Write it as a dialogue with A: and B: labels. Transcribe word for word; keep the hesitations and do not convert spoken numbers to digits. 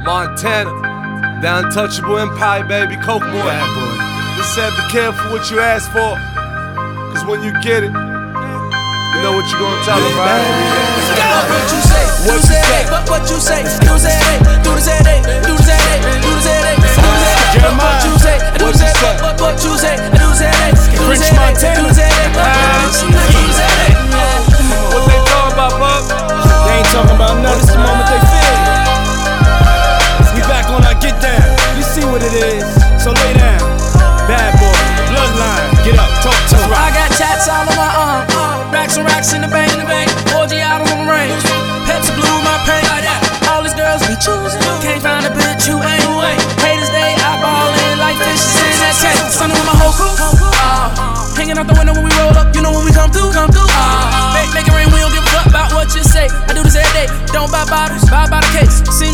A: Montana, the untouchable empire, baby, Coke boy.
B: Bad boy.
A: They said be careful what you ask for, cause when you get it, you know what you gonna tell them, right?
C: What you say, what you say, what what you say, do the say, do the say, do the say, do the say, do the say, what you say, do the say, what what you say, do the say, do the say, do the say,
A: what they talking about, bub?
B: They ain't talking about nothing. It's the moment they feel it. We back on our get down. You see what it is, so lay down. Bad boy, bloodline, get up, talk to us.
C: I got tats all on my arm, racks and racks in the bank, orgy out on the range, Pepsi Blue my pain. All these girls be choosing, can't find a bitch who ain't. Haters they eyeballing like fishes in that tank. Sunning with my whole crew, uh, hanging out the window when we roll up. You know when we come through, come through. Uh, make, make it rain, we don't give a fuck about what you say. I do this every day. Don't buy bottles, buy by the case. See